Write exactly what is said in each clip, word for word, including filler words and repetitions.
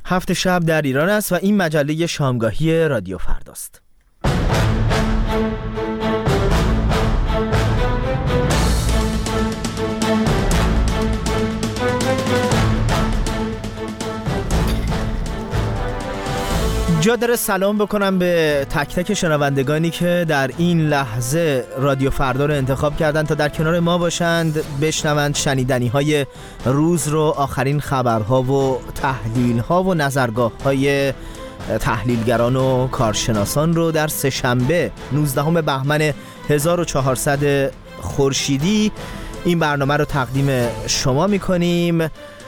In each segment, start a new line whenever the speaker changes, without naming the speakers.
هفت شب در ایران است و این مجله شامگاهی رادیو فرداست. جا داره سلام بکنم به تک تک شنوندگانی که در این لحظه رادیو فردا رو انتخاب کردن تا در کنار ما باشند، بشنوند شنیدنی های روز رو، آخرین خبرها و تحلیل ها و نظرگاه های تحلیلگران و کارشناسان رو در سه‌شنبه نوزدهم بهمن هزار و چهارصد خورشیدی این برنامه رو تقدیم شما میکنیم.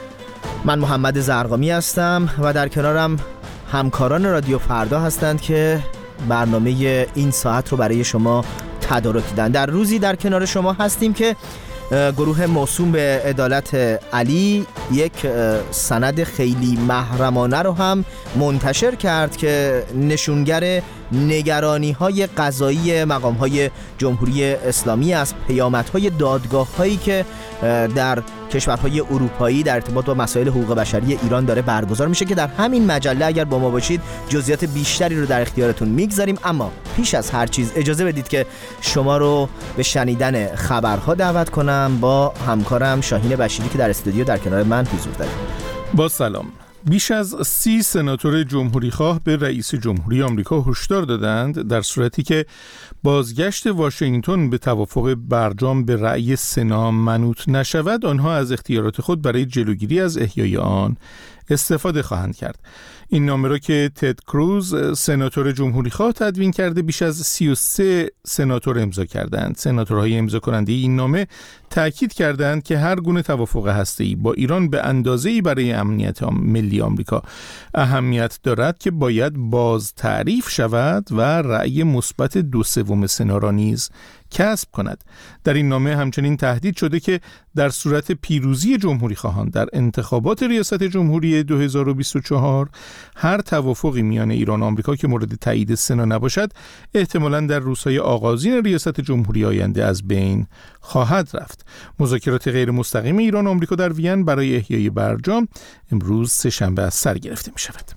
من محمد زرقامی هستم و در کنارم همکاران رادیو فردا هستند که برنامه این ساعت رو برای شما تدارک دیدن. در روزی در کنار شما هستیم که گروه موسوم به عدالت علی یک سند خیلی محرمانه رو هم منتشر کرد که نشونگر نگرانی های قضایی مقام های جمهوری اسلامی از پیامدهای های دادگاه هایی که در کشورهای اروپایی در ارتباط با مسائل حقوق بشری ایران داره برگزار میشه، که در همین مجله اگر با ما باشید جزئیات بیشتری رو در اختیارتون میگذاریم. اما پیش از هر چیز اجازه بدید که شما رو به شنیدن خبرها دعوت کنم با همکارم شاهین بشیری که در استودیو در کنار من حضور داره.
با سلام. بیش از سی سناتور جمهوریخواه به رئیس جمهوری آمریکا هشدار دادند در صورتی که بازگشت واشنگتن به توافق برجام به رأی سنا منوط نشود، آنها از اختیارات خود برای جلوگیری از احیای آن استفاده خواهند کرد. این نامه را که تد کروز سناتور جمهوریخواه تدوین کرده بیش از سی و سه سناتور امضا کردند. سناتورهای امضا کننده این نامه تأکید کردند که هر گونه توافق هسته‌ای با ایران به اندازه‌ای برای امنیت ملی آمریکا اهمیت دارد که باید باز تعریف شود و رأی مثبت دو سوم سنا را نیز کسب کند. در این نامه همچنین تهدید شده که در صورت پیروزی جمهوری خواهان در انتخابات ریاست جمهوری دو هزار و بیست و چهار هر توافقی میان ایران و آمریکا که مورد تایید سنا نباشد احتمالاً در روزهای آغازین ریاست جمهوری آینده از بین خواهد رفت. مذاکرات غیر مستقیم ایران و آمریکا در وین برای احیای برجام امروز سه‌شنبه از سر گرفته می شود.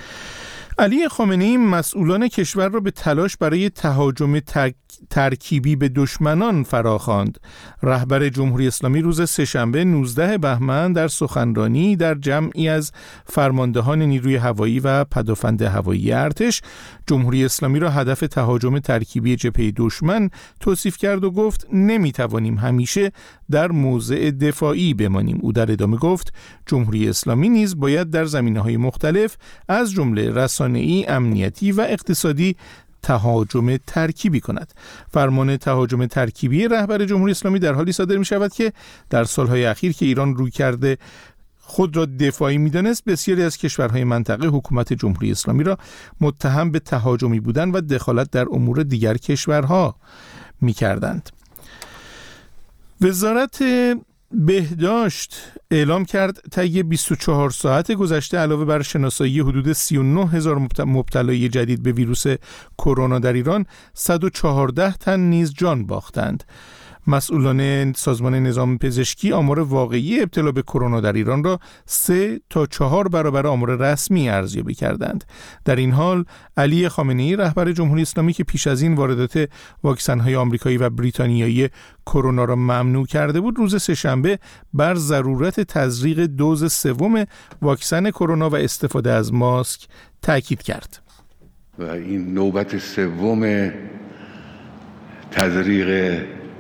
علی خامنه‌ای مسئولان کشور را به تلاش برای تهاجم تک ترکیبی به دشمنان فراخواند. رهبر جمهوری اسلامی روز سه‌شنبه نوزدهم بهمن در سخنرانی در جمعی از فرماندهان نیروی هوایی و پدافند هوایی ارتش جمهوری اسلامی را هدف تهاجم ترکیبی جبهه دشمن توصیف کرد و گفت نمیتوانیم همیشه در موضع دفاعی بمانیم. او در ادامه گفت جمهوری اسلامی نیز باید در زمینه‌های مختلف از جمله رسانه‌ای، امنیتی و اقتصادی تهاجم ترکیبی کند. فرمان تهاجم ترکیبی رهبر جمهوری اسلامی در حالی صادر می شود که در سالهای اخیر که ایران روی کرده خود را دفاعی می دانست، بسیاری از کشورهای منطقه حکومت جمهوری اسلامی را متهم به تهاجمی بودن و دخالت در امور دیگر کشورها می کردند. وزارت بهداشت اعلام کرد طی بیست و چهار ساعت گذشته علاوه بر شناسایی حدود سی و نه هزار مبتلای جدید به ویروس کرونا در ایران، صد و چهارده تن نیز جان باختند. مسئولان سازمان نظام پزشکی آمار واقعی ابتلا به کرونا در ایران را سه تا چهار برابر آمار رسمی ارزیابی کردند. در این حال علی خامنه‌ای رهبر جمهوری اسلامی که پیش از این واردات واکسن‌های آمریکایی و بریتانیایی کرونا را ممنوع کرده بود، روز سه‌شنبه بر ضرورت تزریق دوز سوم واکسن کرونا و استفاده از ماسک تاکید کرد.
و این نوبت سوم تزریق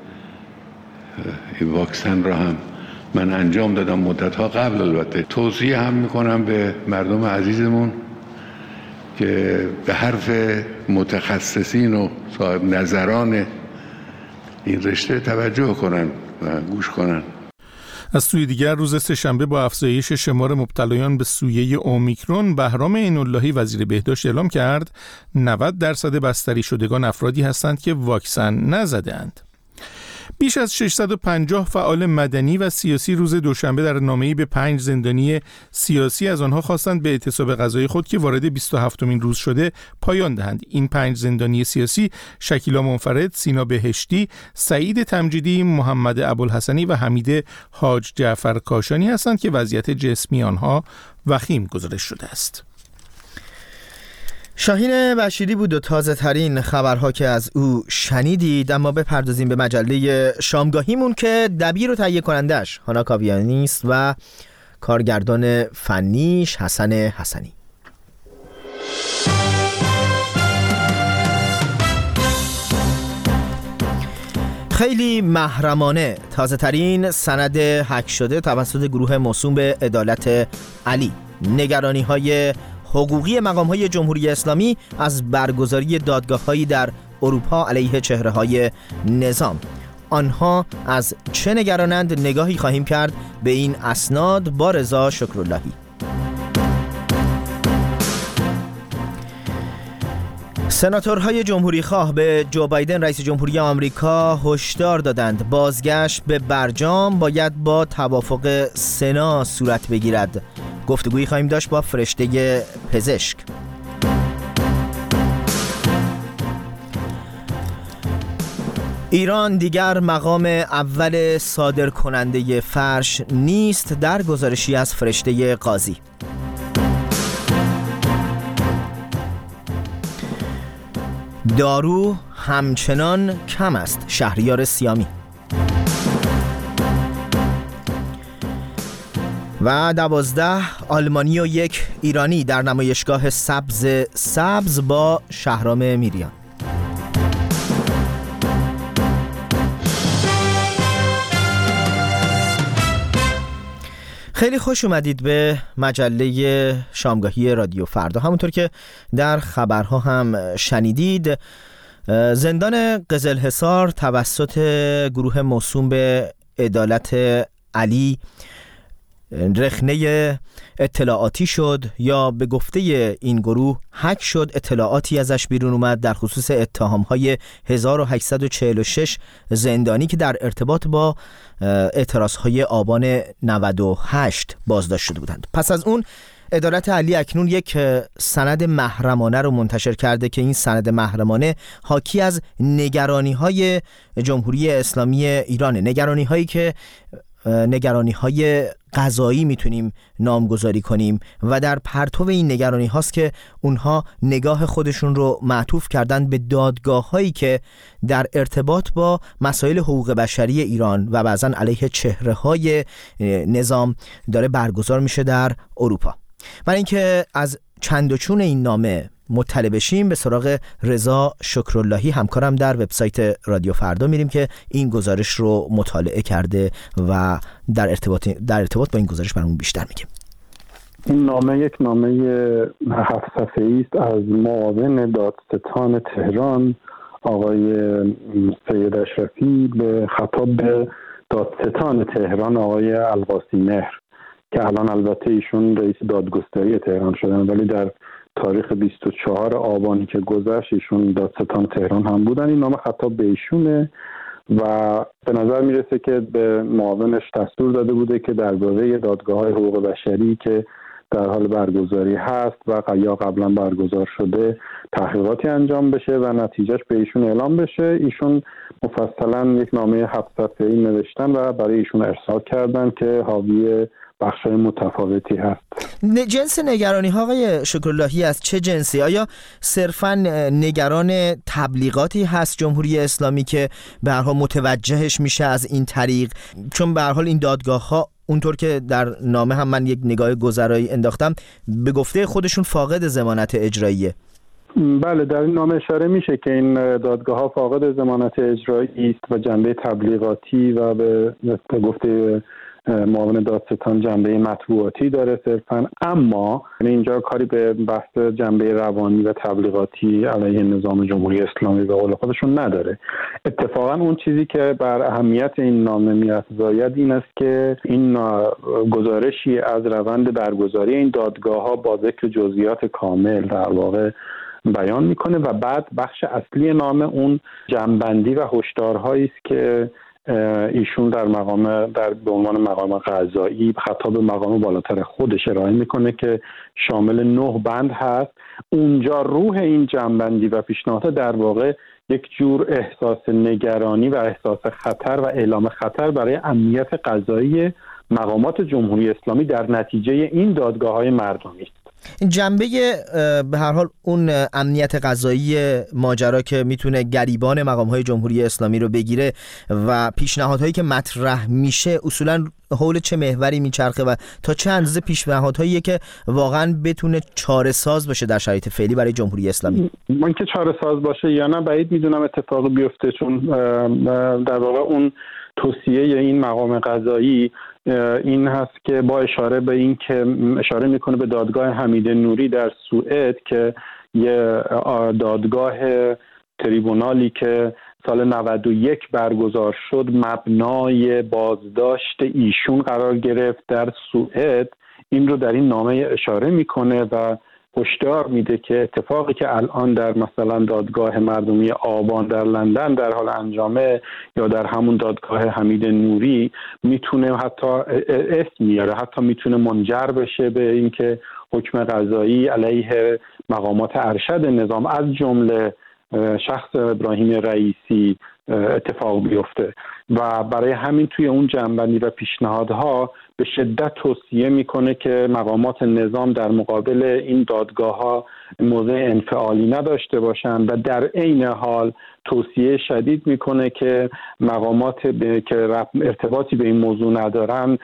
این واکسن را هم من انجام دادم مدت‌ها قبل. البته توصیه هم میکنم به مردم عزیزمون که به حرف متخصصین و صاحب نظران این رشته توجه کنن و گوش کنن.
از سوی دیگر روز سه‌شنبه با افزایش شمار مبتلایان به سویه اومیکرون، بهرام عین‌اللهی وزیر بهداشت اعلام کرد نود درصد بستری شدگان افرادی هستند که واکسن نزده‌اند. بیش از ششصد و پنجاه فعال مدنی و سیاسی روز دوشنبه در نامه‌ای به پنج زندانی سیاسی از آنها خواستند به اعتصاب غذایی خود که وارد بیست و هفتمین روز شده پایان دهند. این پنج زندانی سیاسی شکیلا منفرد، سینا بهشتی، سعید تمجیدی، محمد ابوالحسنی و حمید حاج جعفر کاشانی هستند که وضعیت جسمی آنها وخیم گزارش شده است.
شاهین بشیری بود و تازه ترین خبرها که از او شنیدید. اما بپردازیم به مجله شامگاهیمون که دبیر و تهیه کنندش هانا کاویانی است و کارگردان فنیش حسن حسنی. خیلی محرمانه، تازه ترین سند هک شده توسط گروه موسوم به عدالت علی. نگرانی های حقوقی مقام‌های جمهوری اسلامی از برگزاری دادگاه‌هایی در اروپا علیه چهره‌های نظام. آنها از چه نگرانند؟ نگاهی خواهیم کرد به این اسناد با رضا شکراللهی. سناتورهای جمهوری خواه به جو بایدن رئیس جمهوری آمریکا هشدار دادند بازگشت به برجام باید با توافق سنا صورت بگیرد. گفتگویی خواهیم داشت با فرشته پزشک. ایران دیگر مقام اول صادر کننده فرش نیست در گزارشی از فرشته قاضی. دارو همچنان کم است. شهریار سیامی. و دوازده آلمانی و یک ایرانی در نمایشگاه سبز سبز با شهرام میریان. خیلی خوش اومدید به مجله شامگاهی رادیو فردا. همونطور که در خبرها هم شنیدید، زندان قزلحصار توسط گروه موسوم به عدالت علی رخنه اطلاعاتی شد، یا به گفته این گروه هک شد. اطلاعاتی ازش بیرون اومد در خصوص اتهام‌های هزار و هشتصد و چهل و شش زندانی که در ارتباط با اعتراضهای آبان نود و هشت بازداشت شده بودند. پس از اون عدالت علی اکنون یک سند محرمانه رو منتشر کرده که این سند محرمانه حاکی از نگرانی‌های جمهوری اسلامی ایرانه. نگرانی‌هایی که نگرانی‌های قضایی میتونیم نامگذاری کنیم و در پرتو این نگرانی هاست که اونها نگاه خودشون رو معطوف کردن به دادگاه هایی که در ارتباط با مسائل حقوق بشری ایران و بعضا علیه چهره های نظام داره برگزار میشه در اروپا. برای اینکه از چند و چون این نامه مطلع بشیم به سراغ رضا شکراللهی همکارم در وبسایت رادیو فردا میریم که این گزارش رو مطالعه کرده و در ارتباط در ارتباط با این گزارش برامون بیشتر میگه.
این نامه یک نامه هفت صفحه‌ای است از معاون دادستان تهران آقای سید اشرفی به خطاب به دادستان تهران آقای القاسی مهر که الان البته ایشون رئیس دادگستری تهران شدن، ولی در تاریخ بیست و چهار آبانی که گذشت ایشون دادستان تهران هم بودن. این نامه خطاب به ایشونه و به نظر میرسه که به معاونش دستور داده بوده که درباره دادگاه‌های حقوق بشری که در حال برگزاری هست و یا قبلا برگزار شده تحقیقاتی انجام بشه و نتیجهش به ایشون اعلام بشه. ایشون مفصلا یک نامه هفت صفحه‌ای نوشتن و برای ایشون ارسال کردن که حاوی بخشای متفاوتی هست.
جنس نگرانی ها آقای شکراللهی از چه جنسی؟ آیا صرفاً نگران تبلیغاتی هست جمهوری اسلامی که به هر حال متوجهش میشه از این طریق؟ چون به هر حال این دادگاه ها اونطور که در نامه هم من یک نگاه گذرایی انداختم به گفته خودشون فاقد ضمانت اجراییه.
بله، در این نامه اشاره میشه که این دادگاه ها فاقد ضمانت اجرایی است و جنبه تبلیغاتی و به گفته معاون دادستان جنبه مطبوعاتی داره صرفا، اما اینجا کاری به بحث جنبه روانی و تبلیغاتی علیه نظام جمهوری اسلامی به قول خودشون نداره. اتفاقا اون چیزی که بر اهمیت این نامه می‌افزاید این است که این گزارشی از روند برگزاری این دادگاه ها با ذکر جزئیات کامل در واقع بیان میکنه و بعد بخش اصلی نامه اون جنبندی و هشدارهایی است که ایشون در مقام در به عنوان مقام قضایی خطاب مقام بالاتر خودش ارائه میکنه که شامل نه بند هست. اونجا روح این جنبندی و پیشنهاد در واقع یک جور احساس نگرانی و احساس خطر و اعلام خطر برای امنیت قضایی مقامات جمهوری اسلامی در نتیجه این دادگاه‌های مردمی است.
جنبه به هر حال اون امنیت قضایی ماجرا که میتونه گریبان مقام‌های جمهوری اسلامی رو بگیره و پیشنهادهایی که مطرح میشه اصولاً حول چه محوری میچرخه و تا چه اندازه پیشنهادهایی که واقعاً بتونه چاره‌ساز باشه در شرایط فعلی برای جمهوری اسلامی؟
من که چاره‌ساز باشه یا نه بعید میدونم اتفاقی بیفته، چون در واقع اون توصیه این مقام قضایی این هست که با اشاره به این که اشاره میکنه به دادگاه حمید نوری در سوئد که یه دادگاه تریبونالی که سال نود و یک برگزار شد مبنای بازداشت ایشون قرار گرفت در سوئد. این رو در این نامه اشاره میکنه و هشدار میده که اتفاقی که الان در مثلا دادگاه مردمی آبان در لندن در حال انجامه یا در همون دادگاه حمید نوری میتونه حتی اسم میاره، حتی میتونه منجر بشه به اینکه حکم قضایی علیه مقامات ارشد نظام از جمله شخص ابراهیم رئیسی اتفاق بیفته و برای همین توی اون جنبندی و پیشنهادها به شدت توصیه میکنه که مقامات نظام در مقابل این دادگاه‌ها موضع انفعالی نداشته باشند و در عین حال توصیه شدید میکنه که مقامات که ارتباطی به این موضوع ندارن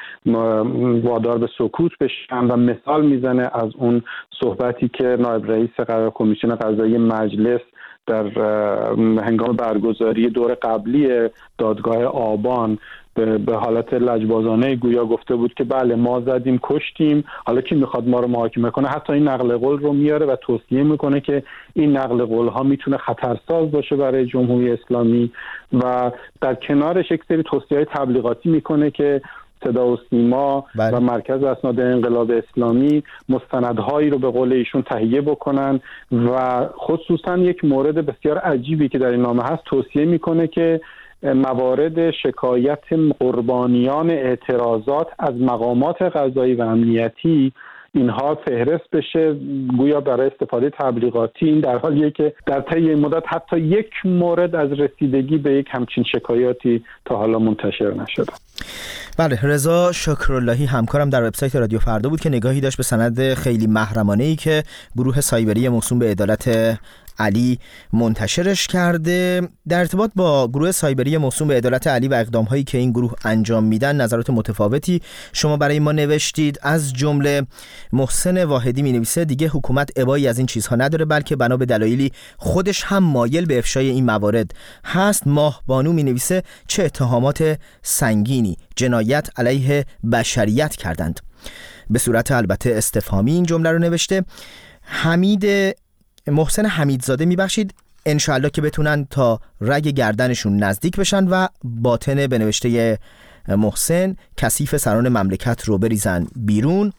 وادار به سکوت بشن و مثال میزنه از اون صحبتی که نایب رئیس قرار کمیسیون قضایی مجلس در هنگام برگزاری دور قبلی دادگاه آبان به حالت لجبازانه گویا گفته بود که بله ما زدیم کشتیم، حالا کی میخواد ما رو محاکمه کنه. حتی این نقل قول رو میاره و توصیه میکنه که این نقل قول ها میتونه خطرساز باشه برای جمهوری اسلامی و در کنارش یک سری توصیه‌های تبلیغاتی میکنه که صدا و سیما بله. و مرکز اسناد انقلاب اسلامی مستندهایی رو به قول ایشون تهیه بکنن و خصوصا یک مورد بسیار عجیبی که در این نامه هست توصیه میکنه که موارد شکایت قربانیان اعتراضات از مقامات قضایی و امنیتی اینها فهرست بشه، گویا برای استفاده تبلیغاتی. این در حالیه که در طی این مدت حتی یک مورد از رسیدگی به یک همچین شکایاتی تا حالا منتشر نشده.
بله، رضا شکراللهی همکارم در وبسایت رادیو فردا بود که نگاهی داشت به سند خیلی محرمانه‌ای که گروه سایبری موسوم به عدالت علی منتشرش کرده. در ارتباط با گروه سایبری موسوم به عدالت علی و اقدام‌هایی که این گروه انجام میدن نظرات متفاوتی شما برای ما نوشتید. از جمله محسن واحدی می‌نویسه دیگه حکومت ابایی از این چیزها نداره، بلکه بنا به دلایلی خودش هم مایل به افشای این موارد هست. ماه بانو می‌نویسه چه اتهامات سنگینی، جنایت علیه بشریت کردند. به صورت البته استفهامی این جمله رو نوشته. حمید محسن حمیدزاده میبخشید انشاءالله که بتونن تا رگ گردنشون نزدیک بشن و باطن به نوشته محسن کثیف سران مملکت رو بریزن بیرون.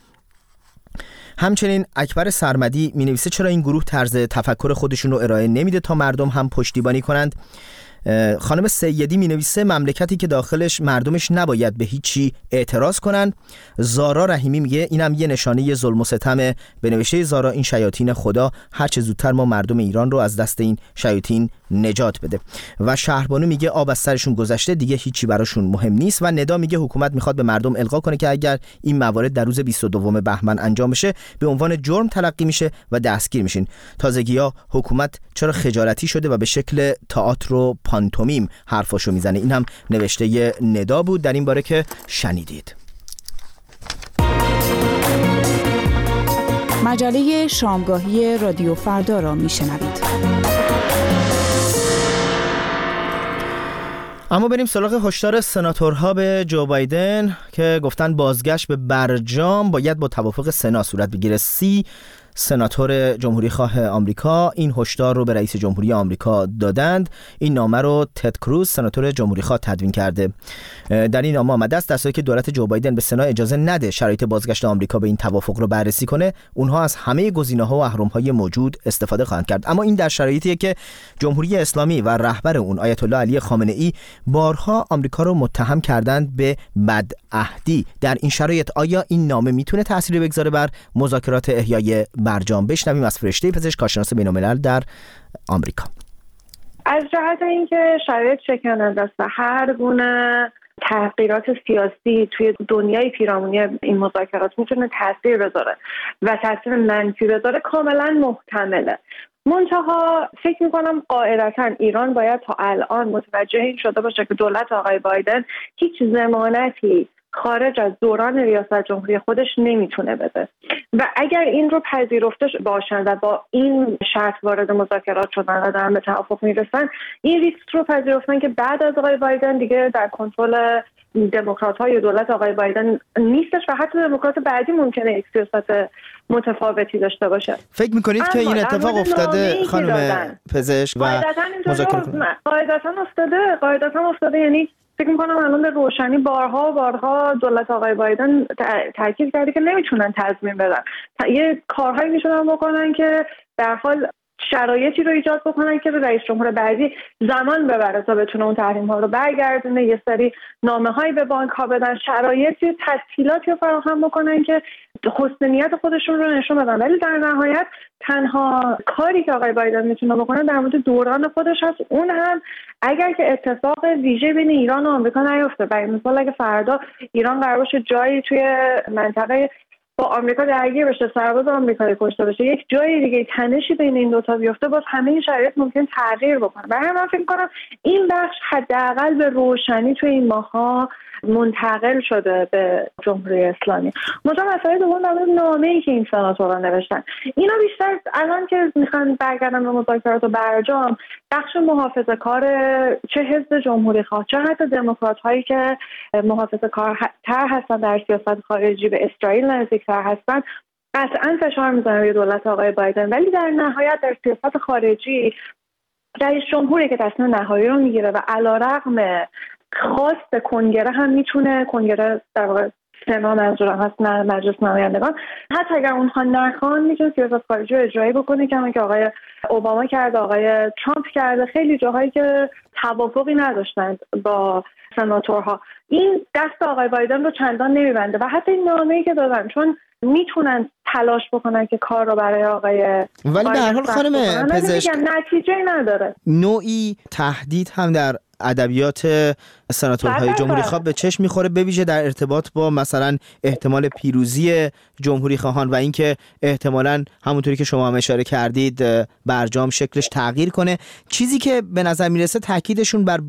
همچنین اکبر سرمدی می نویسه چرا این گروه طرز تفکر خودشون رو ارائه نمیده تا مردم هم پشتیبانی کنند. خانم سیدی می نویسه مملکتی که داخلش مردمش نباید به هیچی اعتراض کنند. زارا رحیمی میگه اینم یه نشانه ظلم و ستمه. به نوشته زارا این شیاطین خدا هر چه زودتر ما مردم ایران رو از دست این شیاطین نجات بده. و شهربانو میگه آب از سرشون گذشته دیگه هیچی براشون مهم نیست. و ندا میگه حکومت میخواد به مردم القا کنه که اگر این موارد در روز بیست و دوم بهمن انجام بشه به عنوان جرم تلقی میشه و دستگیر میشین. تازگی‌ها حکومت چرا خجالتی شده و به شکل تئاتر و پانتومیم حرفاشو میزنه. این هم نوشته ندا بود در این باره که شنیدید.
مجله شامگاهی رادیو فردا را میشنوید.
اما بریم سراغ هشدار سناتورها به جو بایدن که گفتن بازگشت به برجام باید با توافق سنا صورت بگیره. سی سناتور جمهوری خواه آمریکا این هشدار رو به رئیس جمهوری آمریکا دادند. این نامه رو تد کروز سناتور جمهوری خواه تدوین کرده. در این نامه آمده است دستوری که دولت جو بایدن به سنا اجازه نده شرایط بازگشت آمریکا به این توافق رو بررسی کنه، اونها از همه گزینه‌ها و اهرم‌های موجود استفاده خواهند کرد. اما این در شرایطیه که جمهوری اسلامی و رهبر اون آیت الله علی خامنه‌ای بارها آمریکا رو متهم کردند به بدعهدی. در این شرایط آیا این نامه میتونه تأثیری بگذاره بر مذاکرات احیای برجام؟ بشنویم از فرشته پزشک کارشناس بین‌الملل در آمریکا.
از جهت اینکه شرایط شکننده است و هر گونه تغییرات سیاسی توی دنیای پیرامونی این مذاکرات میتونه تاثیر بذاره و تاثیر منفی بذاره کاملا محتمله. منتها فکر میکنم قاعدتا ایران باید تا الان متوجه این شده باشه که دولت آقای بایدن هیچ ضمانتی خارج از دوران ریاست جمهوری خودش نمیتونه بده و اگر این رو پذیرفته باشن و با این شرط وارد مذاکرات شدن و دارن به توافق میرسن، این ریسک رو پذیرفتن که بعد از آقای بایدن دیگه در کنترل دموکرات های دولت آقای بایدن نیستش و حتی دموکرات بعدی ممکنه یک سیاست متفاوتی داشته باشه.
فکر میکنید که این اتفاق افتاده خانم پزشک و مذاکره
قاعدتا افتاده قاعدتا افتاده یعنی فکر میکنم الان به روشنی بارها و بارها دولت آقای بایدن تاکید کرده که نمیتونن تضمین بدن. یه کارهایی میتونن بکنن که در حال شرایطی رو ایجاد بکنن که رئیس جمهور بعدی زمان ببره تا بتونه اون تحریم ها رو برگردونه، یه سری نامه هایی به بانک ها بدن، شرایطی تسهیلاتی رو فراهم بکنن که حسن نیت خودشون رو نشون بدن. ولی در نهایت تنها کاری که آقای بایدن میتونه بکنه در مورد دوران خودش هست، اون هم اگر که اتفاق ویژه بین ایران و آمریکا نیفته. برای مثال اگه فردا ایران قرار باشه جایی توی منطقه با آمریکا درگیر بشه، سرباز آمریکایی کشته بشه، یک جای دیگه تنشی بین این دو تا بیفته، باز همه این شرایط ممکن تغییر بکنه. برای من فکر کنم این بخش حداقل به روشنی توی این ماها منتقل شده به جمهوری اسلامی. مثلا مسئله دوم در مورد نامه‌ای که این سناتورها نوشتن، اینا بیشتر الان که میخوان برگردن به مذاکرات و برجام، بخش محافظه‌کار چه حزب جمهوری خواه چه حتی دموکرات هایی که محافظه‌کارتر هستن در سیاست خارجی به اسرائیل نزدیکتر هستن، قطعا فشار میزنن روی دولت آقای بایدن. ولی در نهایت در سیاست خارجی رئیس جمهوری که تصمیم نهایی رو میگیره و علیرغم خواست کنگره هم میتونه، کنگره در واقع سنا منظورم هست نه مجلس نمایندگان، حتی اگر اونها نخوان میتونه سیاست خارجی رو اجرایی بکنه که که آقای اوباما کرده، آقای ترامپ کرده، خیلی جاهایی که توافقی نداشتند با سناتورها. این دست آقای بایدن رو چندان نمیبنده و حتی این نامه‌ای که دادن چون میتونن تلاش بکنن که کار رو برای آقای
ولی به هر حال خانم پزشک
نتیجه نداره.
نوعی تهدید هم در ادبیات سناتورهای جمهوری خواه به چشم میخوره، به ویژه در ارتباط با مثلا احتمال پیروزی جمهوری خواهان و اینکه احتمالاً همونطوری که شما هم اشاره کردید برجام شکلش تغییر کنه. چیزی که به نظر میرسه تاکیدشون بر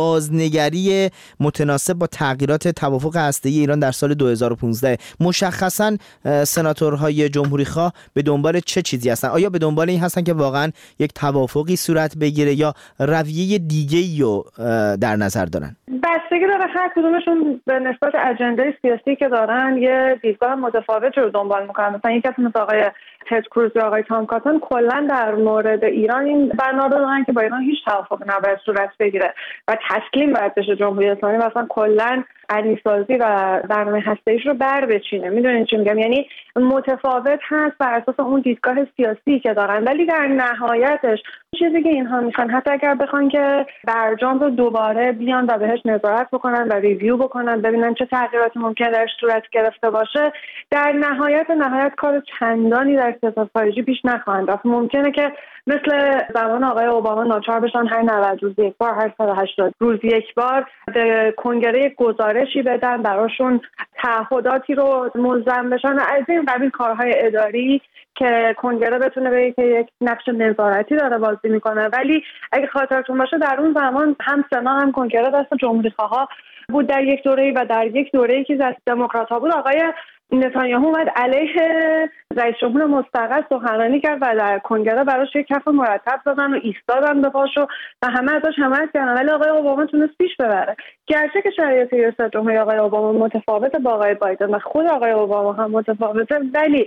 بازنگری متناسب با تغییرات توافق هسته‌ای ایران در سال دو هزار و پانزده. مشخصاً سناتورهای جمهوری خواه به دنبال چه چیزی هستن؟ آیا به دنبال این هستن که واقعاً یک توافقی صورت بگیره یا رویه دیگه‌ای رو در نظر دارن؟
بستگی داره هر کدومشون به نسبت اجنده سیاسی که دارن یه دیدگاه متفاوت رو دنبال میکنن. مثلا یک کسی مثل آقای تد کروز و آقای تام کاتون کلا در مورد ایران این بنا رو دارن که با ایران هیچ توافقی نباید صورت بگیره و تسلیم باید بشه جمهوری اسلامی، مثلا کلا علی‌سازی و برنامه هسته‌ایش رو بر بچینه. میدونین چی میگم؟ یعنی متفاوت هست بر اساس اون دیدگاه سیاسی که دارن، ولی در نهایتش چیزی که اینها میخوان، حتی اگر بخوان که برجام رو دوباره بیان و بهش نظارت بکنن و ریویو بکنن ببینن چه تغییراتی ممکنه درش صورت گرفته باشه، در نهایت نهایت کار چندانی در سیاست خارجی پیش نخواهند رفت. ممکنه که مثل زمان آقای اوباما ناچار بشن هر نود روز یک بار، هر صد و هشتاد روز یک بار به کنگره گزارشی بدن، براشون تعهداتی رو ملزم بشن از این قبیل کارهای اداری که کنگره بتونه بگه که یک نقش نظارتی داره بازی میکنه. ولی اگه خاطرتون باشه در اون زمان هم سنا هم کنگره دست جمهوری خواها بود در یک دوره‌ای و در یک دوره‌ای که دست دموکرات‌ها بود آقای نتانیاهو اومد علیه رئیس جمهور مستقر سخنرانی کرد و در کنگره براش یک کف مرتب زدن و ایستادن به پاشو و همه ازش حمایت کردن، ولی آقای اوباما تونست پیش ببره. گرچه که شرایط ریاست جمهوری آقای اوباما متفاوته با آقای بایدن و خود آقای اوباما هم متفاوته، ولی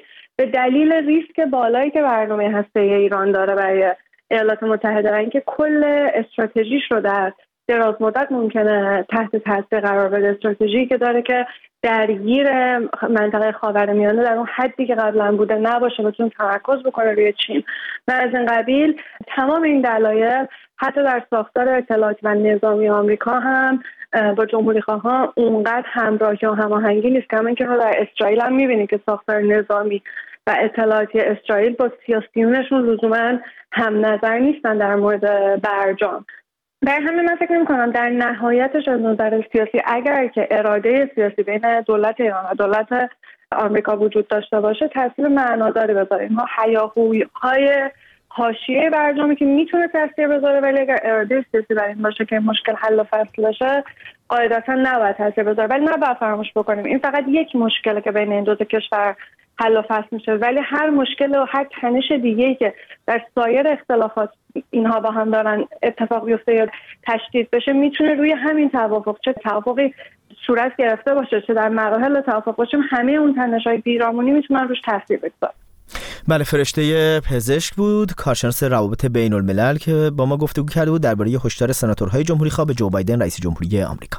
به دلیل ریسک بالایی که برنامه هسته‌ای ایران داره برای ایالات متحده و اینکه کل استراتژیش رو در دراز مدت ممکنه تحت تاثیر قرار بده، استراتژی که داره که درگیر منطقه خاورمیانه در اون حدی که قبلا بوده نباشه، بتونه تمرکز بکنه روی چین و از این قبیل. تمام این دلایل حتی در ساختار اطلاعاتی و نظامی آمریکا هم با جمهوری خواهان اونقدر همراهی و هماهنگی نیست که همین که رو در اسرائیل هم میبینید که ساختار نظامی و اطلاعاتی اسرائیل با سیاسیونشون لزوما هم نظر نیستن در مورد برجام. در همین من فکر می‌کنم در نهایتش از نظر سیاسی اگر که اراده سیاسی بین دولت ایران و دولت آمریکا وجود داشته باشه تاثیر معناداری بذاره. اینها هیاهوی‌های حاشیه برجامی که میتونه تاثیر بذاره، ولی اگر اراده سیاسی بر این باشه که مشکل حل و فصل بشه قاعدتا نباید تاثیر بذاره. ولی نباید فراموش بکنیم این فقط یک مشکله که بین این دو تا کشور حل و فصل میشه، ولی هر مشکل و هر تنش دیگه‌ای که در سایر اختلافات اینها با هم دارن اتفاق بیفته یا تشدید بشه میتونه روی همین توافق، چه توافقی صورت گرفته باشه چه در مراحل توافق باشه، همه اون تنش‌های بیرامونی میتونن روش تاثیر بگذارن.
بله، فرشته پزشک بود، کارشناس روابط بین الملل که با ما گفتگو کرده بود درباره هشدار سناتورهای جمهوری خواه به جو بایدن رئیس جمهوری آمریکا.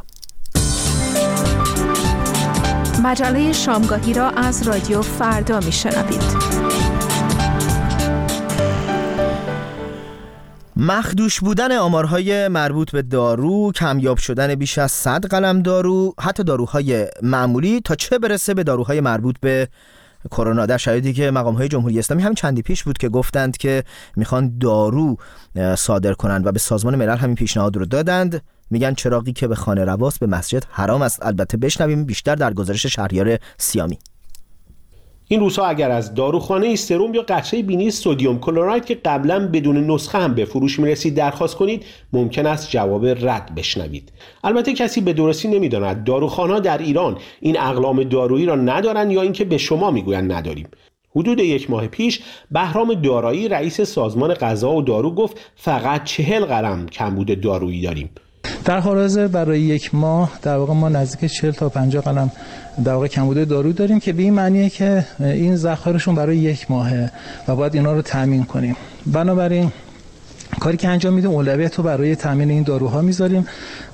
مجله شامگاهی را از رادیو فردا میشنوید.
مخدوش بودن آمارهای مربوط به دارو، کمیاب شدن بیش از صد قلم دارو، حتی داروهای معمولی، تا چه برسه به داروهای مربوط به کرونا، در شرایطی که مقام‌های جمهوری اسلامی همین چندی پیش بود که گفتند که میخوان دارو صادر کنند و به سازمان ملل همین پیشنهاد رو دادند. میگن چراغی که به خانه رواست به مسجد حرام است. البته بشنویم بیشتر در گزارش شهریار سیامی.
این روزها اگر از داروخانه سرم یا قطره بینی سدیم کلراید که قبلا بدون نسخه هم به فروش میرسید درخواست کنید، ممکن است جواب رد بشنوید. البته کسی به درستی نمیداند داروخانه‌ها در ایران این اقلام دارویی را ندارند یا اینکه به شما میگویند نداریم. حدود یک ماه پیش بهرام دارایی رئیس سازمان غذا و دارو گفت فقط چهل قلم کمبود دارویی داریم.
در حال حاضر برای یک ماه در واقع ما نزدیک چهل تا پنجاه قلم در واقع کمبود دارو داریم که به این معنیه که این ذخایرشون برای یک ماهه و باید اینا رو تامین کنیم. بنابراین کاری که انجام میدیم اولویت رو برای تامین این داروها میذاریم.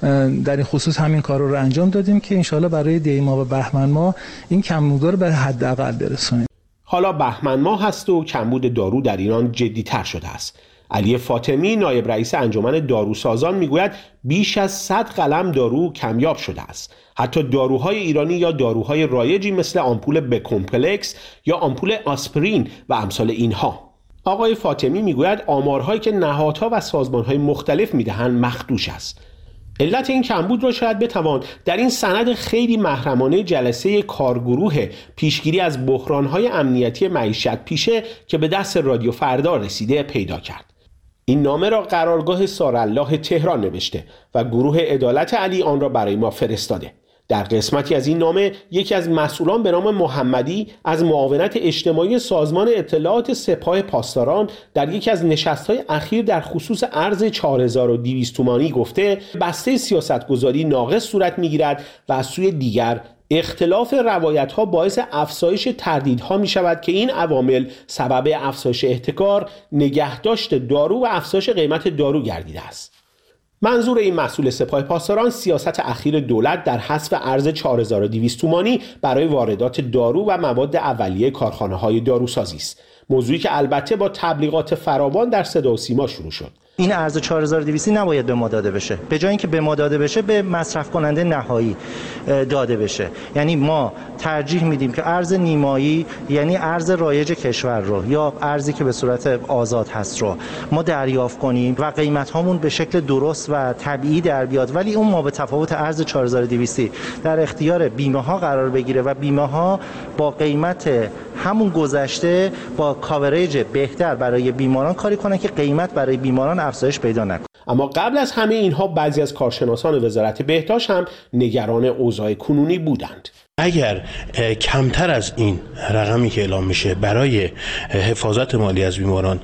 در این خصوص همین کار رو انجام دادیم که انشالله برای دی ماه و بهمن ماه این کمبود رو به حداقل برسونیم.
حالا بهمن ماه هست و کمبود دارو در ایران جدی‌تر شده است. علی فاطمی نایب رئیس انجمن داروسازان میگوید بیش از صد قلم دارو کمیاب شده است. حتی داروهای ایرانی یا داروهای رایجی مثل آمپول ب کمپلکس یا آمپول آسپرین و امثال اینها. آقای فاطمی میگوید آمارهایی که نهادها و سازمانهای مختلف میدهند مخدوش است. علت این کمبود را شاید بتوان در این سند خیلی محرمانه جلسه کارگروه پیشگیری از بحرانهای امنیتی معیشت پیشه که به دست رادیو فردا رسیده پیدا کرد. این نامه را قرارگاه سارالله تهران نوشته و گروه عدالت علی آن را برای ما فرستاده. در قسمتی از این نامه یکی از مسئولان به نام محمدی از معاونت اجتماعی سازمان اطلاعات سپاه پاسداران در یکی از نشست‌های اخیر در خصوص ارز چهار هزار و دویست تومانی گفته بسته سیاستگذاری ناقص صورت می‌گیرد و از سوی دیگر اختلاف روایت‌ها باعث افزایش تردیدها می‌شود که این عوامل سبب افزایش احتکار، نگهداشت دارو و افزایش قیمت دارو گردیده است. منظور این مسئول سپاه پاسداران سیاست اخیر دولت در حذف ارز چهار هزار و دویست تومانی برای واردات دارو و مواد اولیه کارخانه‌های داروسازی است. موضوعی که البته با تبلیغات فراوان در صدا و سیما شروع شد.
این ارز چهار هزار و دویست نباید به ما داده بشه. به جای اینکه به ما داده بشه به مصرف کننده نهایی داده بشه. یعنی ما ترجیح میدیم که ارز نیمایی، یعنی ارز رایج کشور رو یا ارزی که به صورت آزاد هست رو ما دریافت کنیم و قیمت هامون به شکل درست و طبیعی در بیاد، ولی اون ما به تفاوت ارز چهار هزار و دویست در اختیار بیمه ها قرار بگیره و بیمه ها با قیمت همون گذشته با کاورج بهتر برای بیماران کاری کنن که قیمت برای بیماران افزایش پیدا نکنه.
اما قبل از همه اینها بعضی از کارشناسان وزارت بهداشت هم نگران اوضاع کنونی بودند.
اگر کمتر از این رقمی که اعلام میشه برای حفاظت مالی از بیماران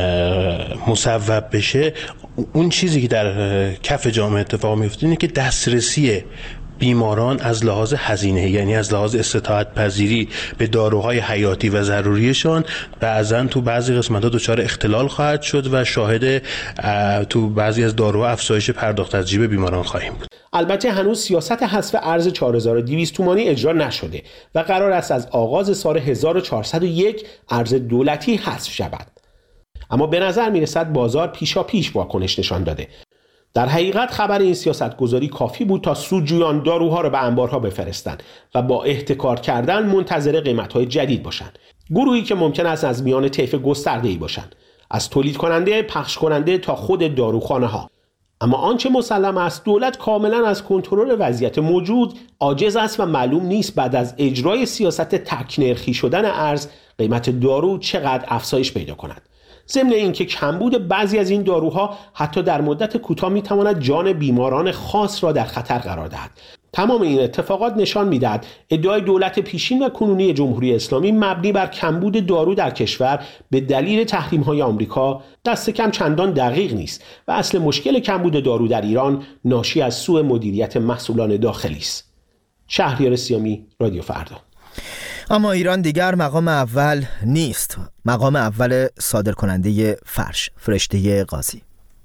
مصوب بشه، اون چیزی که در کف جامعه اتفاق میفته اینه که دسترسی بیماران از لحاظ هزینه، یعنی از لحاظ استطاعت پذیری به داروهای حیاتی و ضروریشان بعضاً تو بعضی قسمت‌ها دچار اختلال خواهد شد و شاهد تو بعضی از داروها افزایش پرداخت از جیب بیماران خواهیم بود.
البته هنوز سیاست حذف ارز چهار هزار و دویست تومانی اجرا نشده و قرار است از آغاز سال هزار و چهارصد و یک ارز دولتی حذف شود. اما به نظر میرسد بازار پیشا پیش واکنش نشان داده. در حقیقت خبر این سیاست گذاری کافی بود تا سودجویان داروها را به انبارها بفرستند و با احتکار کردن منتظر قیمت‌های جدید باشند. گروهی که ممکن است از میان طیف گسترده‌ای باشند، از تولید کننده، پخش کننده تا خود داروخانه‌ها. اما آنچه مسلم است دولت کاملا از کنترل وضعیت موجود عاجز است و معلوم نیست بعد از اجرای سیاست تک‌نرخی شدن ارز قیمت دارو چقدر افزایش پیدا کند. ضمن اینکه کمبود بعضی از این داروها حتی در مدت کوتاه میتواند جان بیماران خاص را در خطر قرار دهد. تمام این اتفاقات نشان میدهد ادعای دولت پیشین و کنونی جمهوری اسلامی مبنی بر کمبود دارو در کشور به دلیل تحریم‌های آمریکا دست کم چندان دقیق نیست و اصل مشکل کمبود دارو در ایران ناشی از سوء مدیریت مسئولان داخلی است. شهریار سیامی، رادیو فردا.
اما ایران دیگر مقام اول نیست. مقام اول صادرکننده فرش، فرشته قاضی.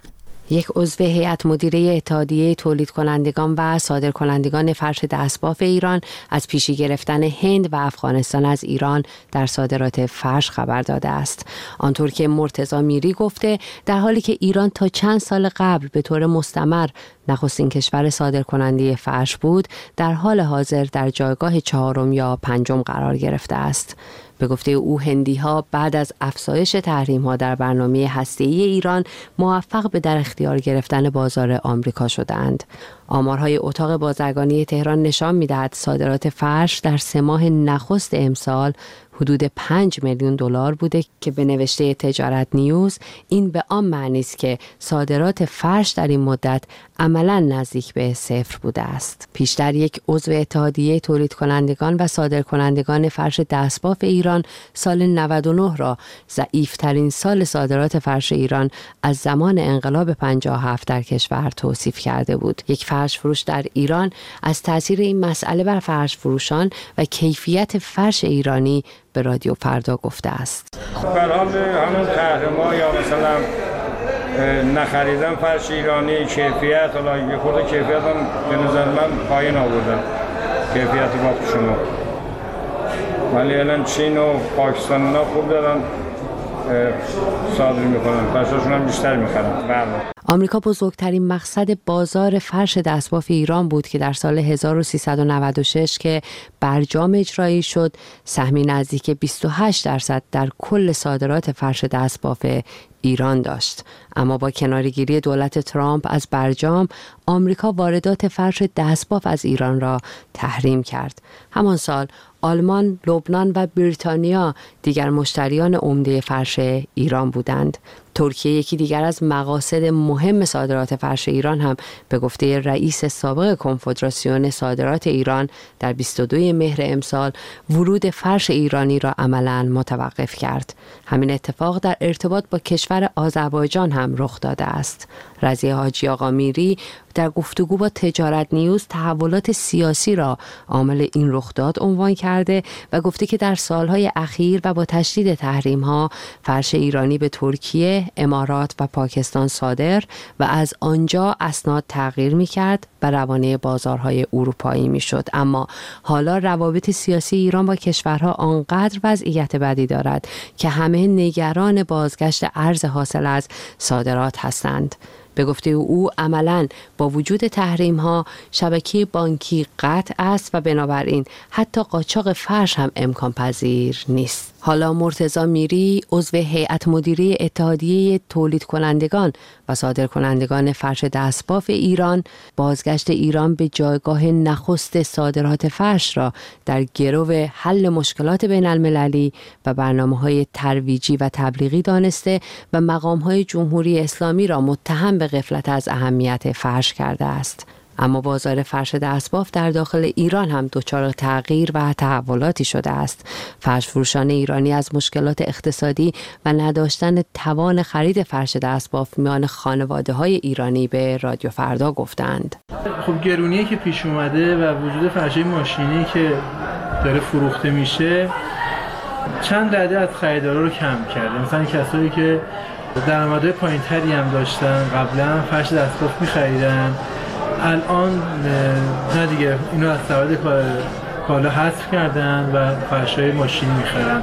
یک عضو هیئت مدیره اتحادیه تولید کنندگان و صادرکنندگان فرش دستباف ایران از پیشی گرفتن هند و افغانستان از ایران در صادرات فرش خبر داده است. آنطور که مرتضی میری گفته در حالی که ایران تا چند سال قبل به طور مستمر نخستین کشور صادرکننده فرش بود، در حال حاضر در جایگاه چهارم یا پنجم قرار گرفته است. به گفته او هندی‌ها بعد از افزایش تحریم‌ها در برنامه هسته‌ای ایران موفق به در اختیار گرفتن بازار آمریکا شدند. آمارهای اتاق بازرگانی تهران نشان می‌دهد صادرات فرش در سه ماه نخست امسال حدود پنج میلیون دلار بوده که به نوشته تجارت نیوز این به آن معنی است که صادرات فرش در این مدت عملاً نزدیک به صفر بوده است. پیشتر یک عضو اتحادیه تولید کنندگان و صادرکنندگان فرش دستباف ایران سال نود و نه را ضعیف‌ترین سال صادرات فرش ایران از زمان انقلاب پنجاه و هفت در کشور توصیف کرده بود. یک فرش فروش در ایران از تاثیر این مسئله بر فرش فروشان و کیفیت فرش ایرانی به رادیو فردا گفته است.
بر حال همون تحریم‌ها یا مثلا نخریدن فرش ایرانی، کیفیت، حالا یه خورده کیفیت هم به نظر من پایین آوردن، کیفیت با شما. ولی الان چین و پاکستان اینا خوب دارن صادر میکنن، فرشاشون هم بیشتر میخرن. بله.
آمریکا بزرگترین مقصد بازار فرش دستباف ایران بود که در سال هزار و سیصد و نود و شش که برجام اجرایی شد، سهمی نزدیک بیست و هشت درصد در کل صادرات فرش دستباف ایران داشت. اما با کناره‌گیری دولت ترامپ از برجام، آمریکا واردات فرش دستباف از ایران را تحریم کرد. همان سال آلمان، لبنان و بریتانیا دیگر مشتریان عمده فرش ایران بودند. ترکیه یکی دیگر از مقاصد مهم صادرات فرش ایران هم به گفته رئیس سابق کنفدراسیون صادرات ایران در بیست و دوم مهر امسال ورود فرش ایرانی را عملاً متوقف کرد. همین اتفاق در ارتباط با کشور آذربایجان هم رخ داده است. رضیه حاجی آقا میری در گفتگو با تجارت نیوز تحولات سیاسی را عامل این رخداد عنوان کرده و گفته که در سالهای اخیر و با تشدید تحریم‌ها فرش ایرانی به ترکیه، امارات و پاکستان صادر و از آنجا اسناد تغییر می‌کرد و روانه بازارهای اروپایی می‌شد. اما حالا روابط سیاسی ایران با کشورها آنقدر وضعیت بدی دارد که همه نگران بازگشت ارز حاصل از صادرات هستند. به گفته او عملاً با وجود تحریم ها شبکه بانکی قطع است و بنابراین حتی قاچاق فرش هم امکان پذیر نیست. حالا مرتضی میری عضو هیئت مدیره اتحادیه تولید کنندگان و صادرکنندگان فرش دستباف ایران بازگشت ایران به جایگاه نخست صادرات فرش را در گرو حل مشکلات بین المللی و برنامه‌های ترویجی و تبلیغی دانسته و مقام‌های جمهوری اسلامی را متهم به غفلت از اهمیت فرش کرده است. اما بازار فرش دستباف در داخل ایران هم دچار تغییر و تحولاتی شده است. فرش فروشان ایرانی از مشکلات اقتصادی و نداشتن توان خرید فرش دستباف میان خانواده‌های ایرانی به رادیو فردا گفتند.
خب گرونیه که پیش اومده و وجود فرش‌های ماشینی که داره فروخته میشه چند رده از خریدارا رو کم کرده. مثلا کسایی که درآمدهای پایین‌تری هم داشتن قبلا فرش دستباف می‌خریدن، الان نه دیگه اینو از سبد کالا حذف کردن و فرش‌های ماشینی می‌خرن.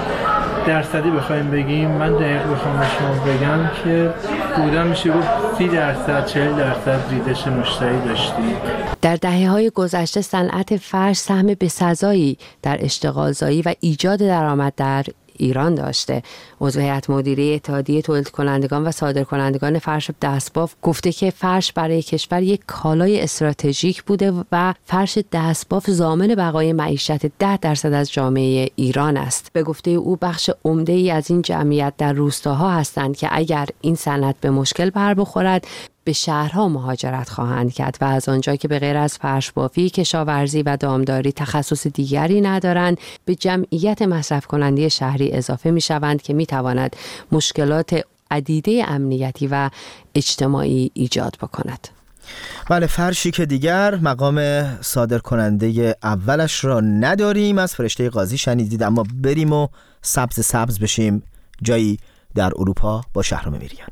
درصدی بخوایم بگیم، من دقیق بخوام به شما بگم که بودا میشه گفت سی درصد چهل درصد ریزش مشتری داشتیم.
در دهه‌های گذشته صنعت فرش سهم بسزایی در اشتغالزایی و ایجاد درآمد در ایران داشته. عضو هیئت مدیره اتحادیه تولید کنندگان و صادرکنندگان فرش دستباف گفته که فرش برای کشور یک کالای استراتژیک بوده و فرش دستباف ضامن بقای معیشت ده درصد از جامعه ایران است. به گفته او بخش عمده‌ای از این جمعیت در روستاها هستند که اگر این صنعت به مشکل بر بخورد به شهرها مهاجرت خواهند کرد و از آنجا که به غیر از فرش بافی، کشاورزی و دامداری تخصص دیگری ندارند، به جمعیت مصرف کننده شهری اضافه می شوند که می تواند مشکلات عدیده امنیتی و اجتماعی ایجاد بکند.
بله، فرشی که دیگر مقام صادر کننده اولش را نداریم. از فرشته قاضی شنیدید، اما بریم و سبز سبز بشیم جایی در اروپا با شهرام میریان.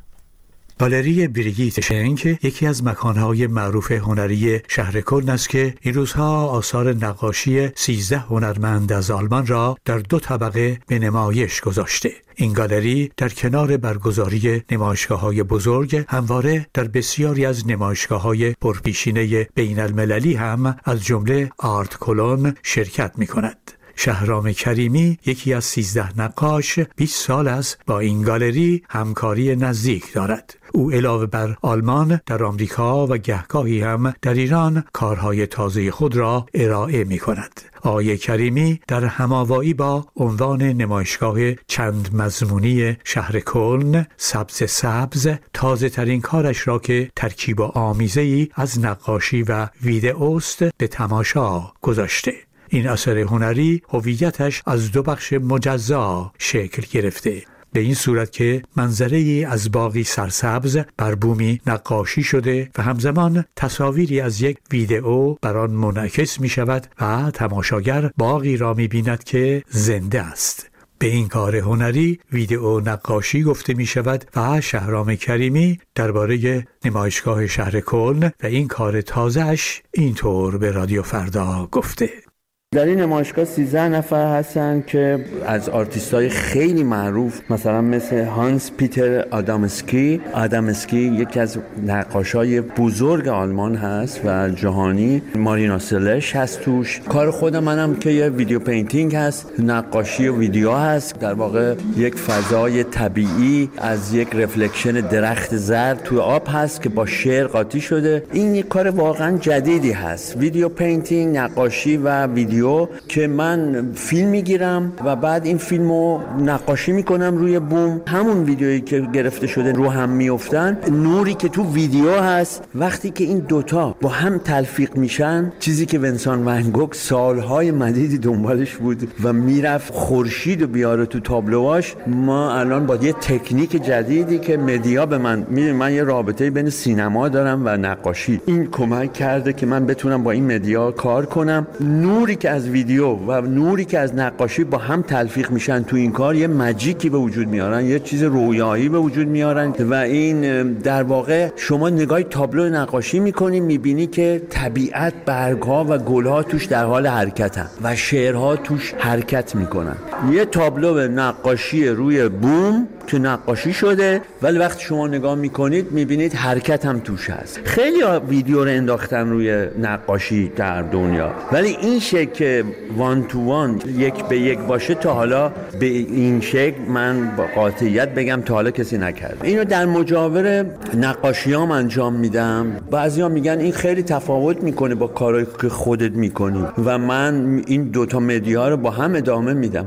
گالری بریگیت شنک یکی از مکانهای معروف هنری شهر کلن است که این روزها آثار نقاشی سیزده هنرمند از آلمان را در دو طبقه به نمایش گذاشته. این گالری در کنار برگزاری نمایشگاه‌های بزرگ همواره در بسیاری از نمایشگاه‌های پرپیشینه بین المللی هم از جمله آرت کلون شرکت می‌کند. شهرام کریمی یکی از سیزده نقاش بیست سال است با این گالری همکاری نزدیک دارد. او علاوه بر آلمان در آمریکا و گهگاهی هم در ایران کارهای تازه خود را ارائه می کند. آقای کریمی در هماوایی با عنوان نمایشگاه چند مضمونی شهر کلن سبز سبز تازه ترین کارش را که ترکیب آمیزه‌ای از نقاشی و ویدئوست به تماشا گذاشته. این اثر هنری هویتش از دو بخش مجزا شکل گرفته، به این صورت که منظره‌ای از باغی سرسبز بر بومی نقاشی شده و همزمان تصاویری از یک ویدئو بر آن منعکس می شود و تماشاگر باغی را می بیند که زنده است. به این کار هنری ویدئو نقاشی گفته می شود و شهرام کریمی درباره نمایشگاه شهر کلن و این کار تازه‌اش اینطور به رادیو فردا گفته:
در این نمایشگاه سیزده نفر هستن که از آرتیستای خیلی معروف، مثلا مثل هانس پیتر آدامسکی. آدامسکی یکی از نقاشای بزرگ آلمان هست و جهانی. مارینا سلش هست توش. کار خود منم که یه ویدیو پینتینگ هست، نقاشی و ویدیو هست، در واقع یک فضای طبیعی از یک رفلکشن درخت زرد توی آب هست که با شعر قاطی شده. این یک کار واقعا جدیدی هست، ویدیو پینتینگ، نقاشی و ویدیو که من فیلم میگیرم و بعد این فیلمو نقاشی میکنم روی بوم. همون ویدیویی که گرفته شده رو هم میافتن. نوری که تو ویدیو هست وقتی که این دوتا با هم تلفیق میشن، چیزی که ونسان ون گوگ سالهای مدیدی دنبالش بود و میرفت خورشید و بیاره تو تابلوهاش. ما الان با یه تکنیک جدیدی که مدیا به من میدونی، من یه رابطه بین سینما دارم و نقاشی، این کمک کرده که من بتونم با این مدیا کار کنم. نوری که از ویدیو و نوری که از نقاشی با هم تلفیق میشن تو این کار یه ماجیکی به وجود میارن، یه چیز رویایی به وجود میارن و این در واقع شما نگاه تابلو نقاشی میکنی میبینی که طبیعت، برگها و گلها توش در حال حرکتن و شعرها توش حرکت میکنن. یه تابلو نقاشی روی بوم که نقاشی شده ولی وقتی شما نگاه میکنید میبینید حرکت هم توش هست. خیلی ویدیو رو انداختن روی نقاشی در دنیا ولی این شکل که وان تو وان یک به یک باشه تا حالا به این شکل من با قاطعیت بگم تا حالا کسی نکرد. اینو در مجاور نقاشیام انجام میدم. بعضیا میگن این خیلی تفاوت میکنه با کارهایی که خودت میکنی و من این دوتا مدیا رو با هم ادامه میدم.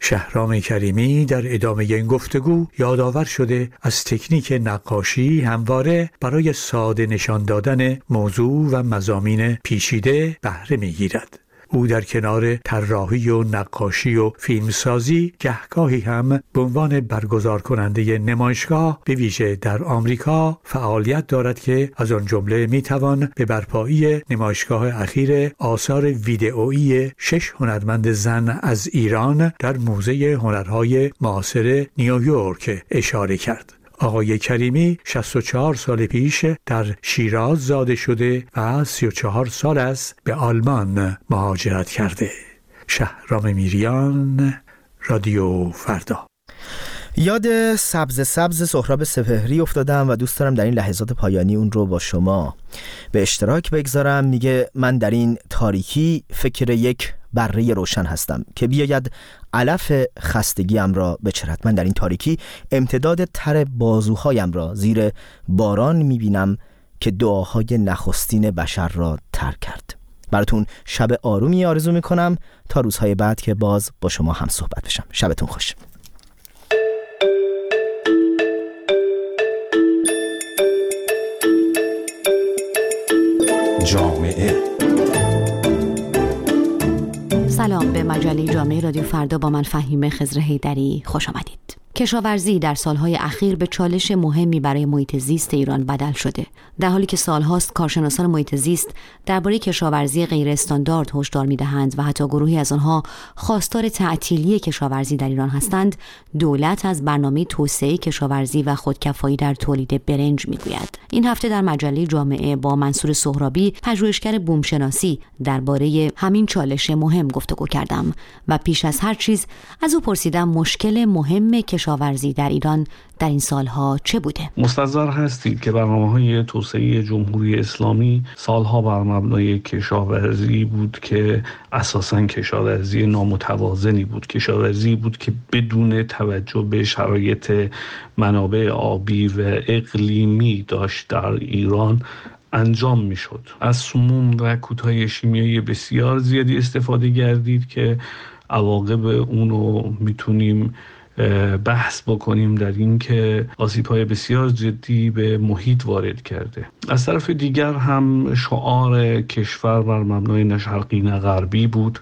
شهرام کریمی در ادامه این گفتگو یادآور شده از تکنیک نقاشی همواره برای ساده نشان دادن موضوع و مضامین پیچیده بهره می‌گیرد. او در کنار طراحی و نقاشی و فیلمسازی گهگاهی هم به عنوان برگزار کننده نمایشگاه به ویژه در آمریکا فعالیت دارد که از آن جمله میتوان به برپایی نمایشگاه اخیر آثار ویدئویی شش هنرمند زن از ایران در موزه هنرهای معاصر نیویورک اشاره کرد. آقای کریمی شصت و چهار سال پیش در شیراز زاده شده و سی و چهار سال است به آلمان مهاجرت کرده. شهرام میریان، رادیو فردا.
یاد سبز سبز سهراب سپهری افتادم و دوست دارم در این لحظات پایانی اون رو با شما به اشتراک بگذارم. میگه من در این تاریکی فکر یک بره روشن هستم که بیاید علف خستگیم را بچرد. من در این تاریکی امتداد تر بازوهایم را زیر باران میبینم که دعاهای نخستین بشر را تر کرد. براتون شب آرومی آرزو میکنم تا روزهای بعد که باز با شما هم صحبت بشم. شبتون خوش.
جامعه.
سلام، به مجله جامعه رادیو فردا با من فهیمه خضر حیدری خوش آمدید. کشاورزی در سالهای اخیر به چالش مهمی برای محیط زیست ایران بدل شده. در حالی که سالهاست کارشناسان محیط زیست درباره کشاورزی غیر استاندارد هشدار می‌دهند و حتی گروهی از آنها خواستار تعطیلی کشاورزی در ایران هستند، دولت از برنامه توسعه کشاورزی و خودکفایی در تولید برنج می‌گوید. این هفته در مجله جامعه با منصور سهرابی، پژوهشگر بومشناسی، درباره همین چالش مهم گفتگو کردم و پیش از هر چیز از او پرسیدم مشکل مهم کشاورزی در ایران در این سالها چه بوده؟
مستحضر هستید که برنامه‌های توسعه جمهوری اسلامی سالها بر مبنای کشاورزی بود که اساساً کشاورزی نامتوازنی بود، کشاورزی بود که بدون توجه به شرایط منابع آبی و اقلیمی داشت در ایران انجام میشد. از سموم و کودهای شیمیایی بسیار زیادی استفاده گردید که عواقب اونو میتونیم بحث بکنیم در این که آسیب‌های بسیار جدی به محیط وارد کرده. از طرف دیگر هم شعار کشور بر مبنای نه شرقی نه غربی بود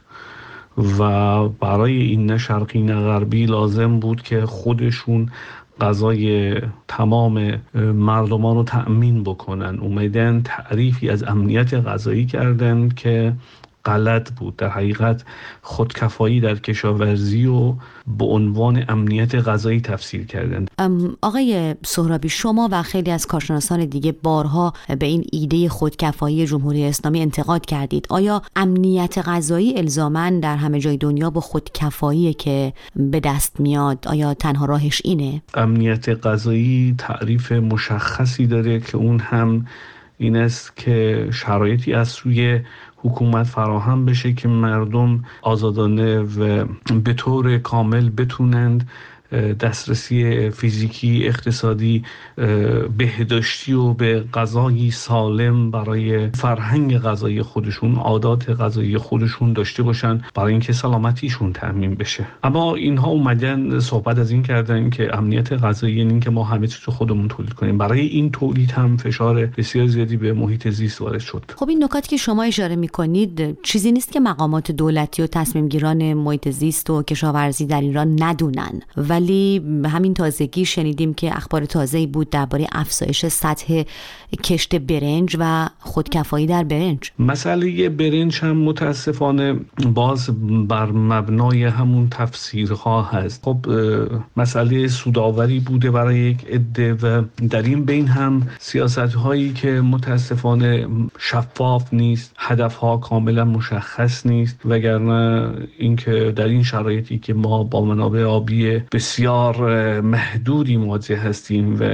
و برای این نه شرقی نه غربی لازم بود که خودشون غذای تمام مردمان رو تأمین بکنن. اومدن تعریفی از امنیت غذایی کردن که غلط بود. در حقیقت خودکفایی در کشاورزی و به عنوان امنیت غذایی تفسیر کردند.
آقای سهرابی، شما و خیلی از کارشناسان دیگه بارها به این ایده خودکفایی جمهوری اسلامی انتقاد کردید. آیا امنیت غذایی الزاماً در همه جای دنیا با خودکفایی که به دست میاد؟ آیا تنها راهش اینه؟
امنیت غذایی تعریف مشخصی داره که اون هم این است که شرایطی از سوی حکومت فراهم بشه که مردم آزادانه و به طور کامل بتونند دسترسی فیزیکی، اقتصادی، بهداشتی و به غذایی سالم برای فرهنگ غذایی خودشون، عادات غذایی خودشون داشته باشن برای اینکه سلامتیشون تضمین بشه. اما اینها اومدن صحبت از این کردن که امنیت غذایی یعنی اینکه ما همه چیز رو خودمون تولید کنیم. برای این تولید هم فشار بسیار زیادی به محیط زیست وارد شد.
خب این نکاتی که شما اشاره می‌کنید چیزی نیست که مقامات دولتی و تصمیم گیران محیط زیست و کشاورزی در ایران ندونن، ولی همین تازگی شنیدیم که اخبار تازه‌ای بود درباره افزایش سطح کشت برنج و خودکفایی در برنج.
مسئله برنج هم متاسفانه باز بر مبنای همون تفسیرها هست. خب مسئله سودآوری بوده برای یک عده و در این بین هم سیاست‌هایی که متاسفانه شفاف نیست، هدفها کاملا مشخص نیست، وگرنه اینکه در این شرایطی که ما با منابع آبی بسیار محدودی مواجه هستیم و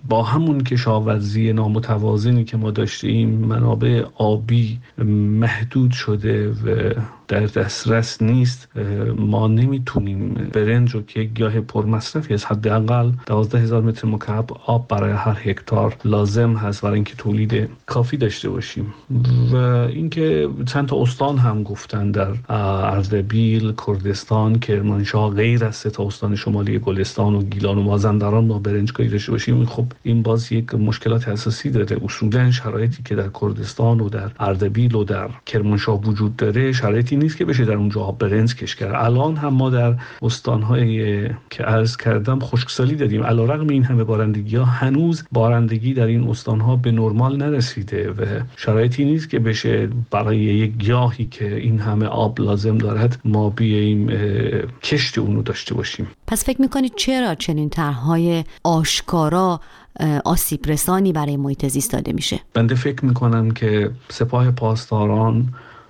با همون کشاورزی نامتوازنی که ما داشتیم، منابع آبی محدود شده و در دسترس نیست، ما نمیتونیم برنج رو که یک گیاه پرمصرفی از حداقل دوازده هزار متر مکعب آب برای هر هکتار لازم هست برای اینکه تولید کافی داشته باشیم. و اینکه چند تا استان هم گفتن در اردبیل، کردستان، کرمانشاه، غیر از سه تا استان شمالی گلستان و گیلان و مازندران ما برنجکاری داشته باشیم، خب این باز یک مشکلات اساسی داره. اصولا شرایطی که در کردستان و در اردبیل و در کرمانشاه وجود داره شرایطی نیست که بشه در اونجا برنج کش کرد. الان هم ما در استان‌هایی که عرض کردم خشکسالی داریم. علیرغم این همه بارندگی‌ها هنوز بارندگی در این استان‌ها به نرمال نرسیده و شرایطی نیست که بشه برای یک گیاهی که این همه آب لازم دارد ما بیاییم کشت اونو داشته باشیم.
پس فکر می‌کنید چرا چنین طرح‌های آشکارا آسیب رسانی برای محیط زیست داده میشه؟
بنده فکر می‌کنم که سپاه پاسداران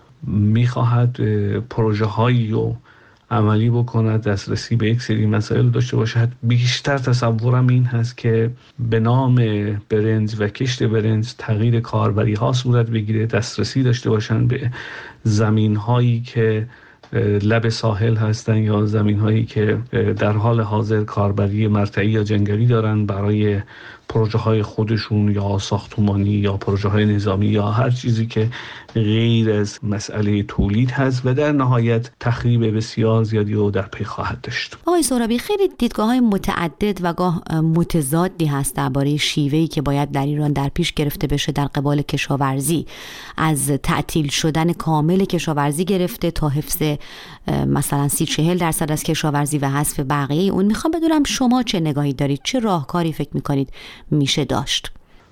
میخواهد پروژه هایی رو عملی بکند، دسترسی به یک سری مسائل داشته باشد. بیشتر تصورم این هست که به نام برنج و کشت برنج تغییر کاربری ها صورت بگیره، دسترسی داشته باشند به زمین هایی که لب ساحل هستن یا زمین هایی که در حال حاضر کاربری مرتعی یا جنگلی دارن برای پروژه های خودشون یا ساختمانی یا پروژه های نظامی یا هر چیزی که غیر از مسئله تولید هست و در نهایت تخریب بسیار زیادی رو در پی خواهد داشت.
آقای سهرابی، خیلی دیدگاه های متعدد و گاه متضادی هست درباره شیوهی که باید در ایران در پیش گرفته بشه در قبال کشاورزی، از تعطیل شدن کامل کشاورزی گرفته تا حفظ مثلا سی چهل درصد از کشاورزی و حذف بقیه اون. میخوام بدونم شما چه نگاهی دارید، چه راهکاری فکر میکنید میشه داشت؟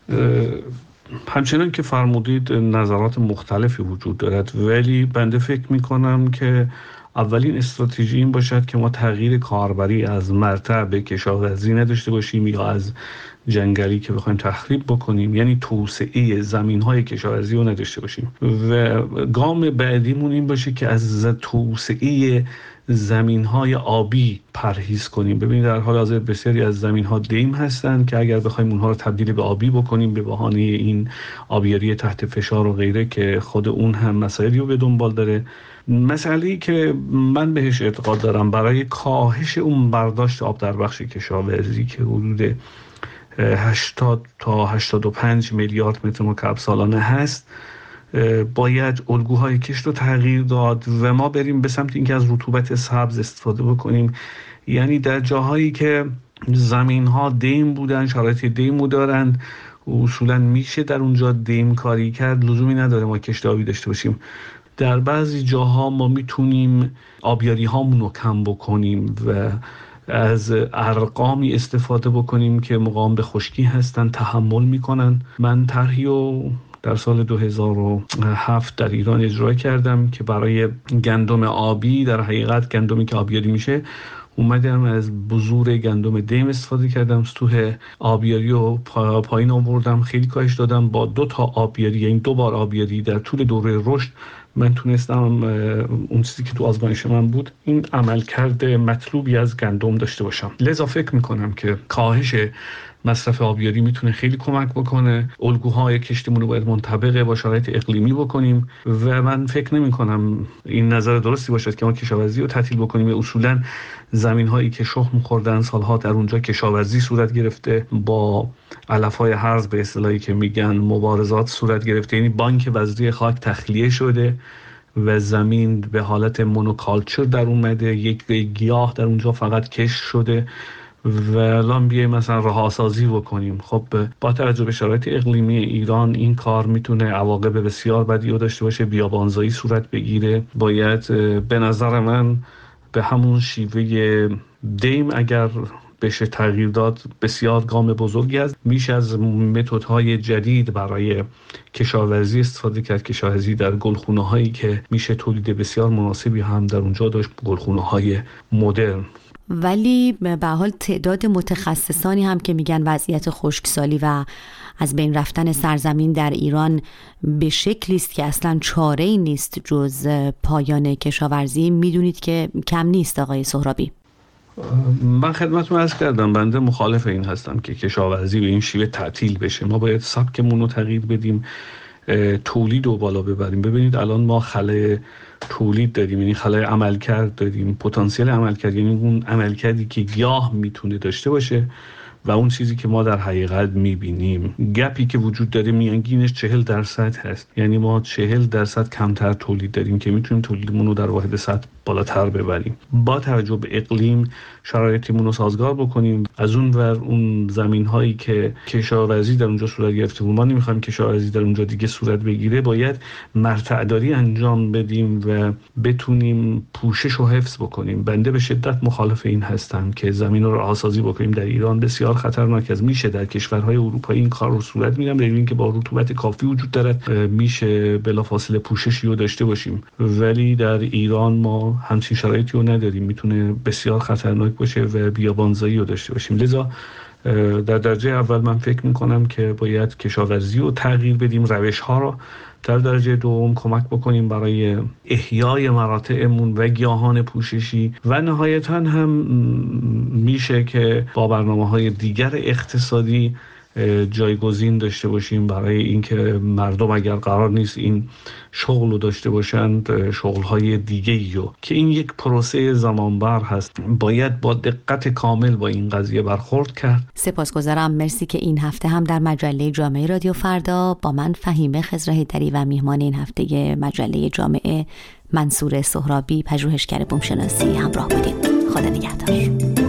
همچنان که فرمودید نظرات مختلفی وجود دارد، ولی بنده فکر میکنم که اولین استراتژی این باشد که ما تغییر کاربری از مرتع به کشاورزی نداشته باشیم یا از جنگلی که بخوایم تخریب بکنیم، یعنی توسعه زمین‌های کشاورزی رو نداشته باشیم. و گام بعدیمون این باشه که از توسعه زمین‌های آبی پرهیز کنیم. ببینید در حال حاضر بسیاری از زمین‌ها دیم هستن که اگر بخوایم اونها رو تبدیل به آبی بکنیم به بهانه این آبیاری تحت فشار و غیره که خود اون هم مسائلی رو به دنبال داره. مسئله‌ای که من بهش اعتقاد دارم برای کاهش اون برداشت آب در بخش کشاورزی که حدود هشتاد تا هشتاد و پنج میلیارد متر مکعب سالانه هست، باید الگوهای کشت رو تغییر داد و ما بریم به سمت اینکه از رطوبت سبز استفاده بکنیم. یعنی در جاهایی که زمین ها دیم بودن، شرایط دیمو دارند، اصولا میشه در اونجا دیم کاری کرد، لزومی نداره ما کشت آبی داشته باشیم. در بعضی جاها ما میتونیم آبیاری هامون رو کم بکنیم و از ارقامی استفاده بکنیم که مقاوم به خشکی هستن، تحمل میکنن. من طرحی رو در سال دو هزار و هفت در ایران اجرا کردم که برای گندم آبی، در حقیقت گندمی که آبیاری میشه، اومدم از بذور گندم دیم استفاده کردم، سطوح آبیاری رو پا پایین آوردم، خیلی کاهش دادم. با دو تا آبیاری، یعنی دو بار آبیاری در طول دوره رشد، من تونستم اون چیزی که تو آزمایش من بود این عملکرد مطلوبی از گندم داشته باشم. لذا فکر میکنم که کاهش مصرف آبیاری میتونه خیلی کمک بکنه. الگوهای کشتیمون رو باید منطبق با شرایط اقلیمی بکنیم و من فکر نمی کنم این نظر درستی باشد که ما کشاورزی رو تعطیل بکنیم. اصولا زمین هایی که شخم خوردن سالها در اونجا کشاورزی صورت گرفته، با علفهای هرز به اصطلاحی که میگن مبارزات صورت گرفته، یعنی بانک وزری خاک تخلیه شده و زمین به حالت مونوکالچر در اومده، یک گیاه در اونجا فقط کشت شده و الان بیایم مثلا رهاسازی بکنیم. خب با توجه به شرایط اقلیمی ایران این کار میتونه عواقب بسیار بدی رو داشته باشه، بیابانزایی صورت بگیره. باید به نظر من به همون شیوه دیم اگر بشه تغییر داد، بسیار گام بزرگی است. میشه از متدهای جدید برای کشاورزی استفاده کرد، کشاورزی در گلخونه هایی که میشه تولید بسیار مناسبی هم در اونجا داشت، گلخونه های مدرن.
ولی به حال تعداد متخصصانی هم که میگن وضعیت خشکسالی و از بین رفتن سرزمین در ایران به شکلی است که اصلا چاره‌ای نیست جز پایان کشاورزی، میدونید که کم نیست آقای سهرابی.
من خدمتتون عرض کردم بنده مخالف این هستم که کشاورزی به این شیوه تعطیل بشه. ما باید سبکمون رو تغییر بدیم، تولید رو بالا ببریم. ببینید الان ما خلای تولید داریم، یعنی خلای عملکرد داریم، پتانسیل عملکرد، یعنی اون عملکردی که گیاه میتونه داشته باشه و اون چیزی که ما در حقیقت میبینیم. گپی که وجود داره میانگینش چهل درصد هست، یعنی ما چهل درصد کمتر تولید داریم که میتونیم تولیدمون رو در واحد سطح بالاتر ببریم. با توجه به اقلیم شرایطمون رو سازگار بکنیم. از اون ور اون زمین هایی که کشاورزی در اونجا صورت گرفته ما نمیخوایم کشاورزی در اونجا دیگه صورت بگیره، باید مرتعداری انجام بدیم و بتونیم پوشش رو حفظ بکنیم. بنده به شدت مخالف این هستم که زمین رو رهاسازی بکنیم. در ایران بسیار خطرناک است. میشه در کشورهای اروپایی این کار رو صورت میدم، در این که با رطوبت کافی وجود داره میشه بلافاصله پوششی رو داشته باشیم، ولی در ایران ما همچین شرایطی رو نداریم. میتونه بسیار خطرناک باشه و بیابانزایی رو داشته باشیم. لذا در درجه اول من فکر میکنم که باید کشاورزی رو تغییر بدیم، روش ها رو. در درجه دوم کمک بکنیم برای احیای مراتعمون و گیاهان پوششی و نهایتاً هم میشه که با برنامه‌های دیگر اقتصادی جایگزین داشته باشیم برای اینکه مردم اگر قرار نیست این شغل رو داشته باشند شغل‌های دیگه‌ای رو که این یک پروسه زمانبر هست، باید با دقت کامل با این قضیه برخورد کرد.
سپاسگزارم. مرسی که این هفته هم در مجله جامعه رادیو فردا با من فهیمه خضر هیدری و میهمان این هفته مجله جامعه منصور سهرابی پژوهشگر بومشناسی همراه بودید. خدا نگهدار.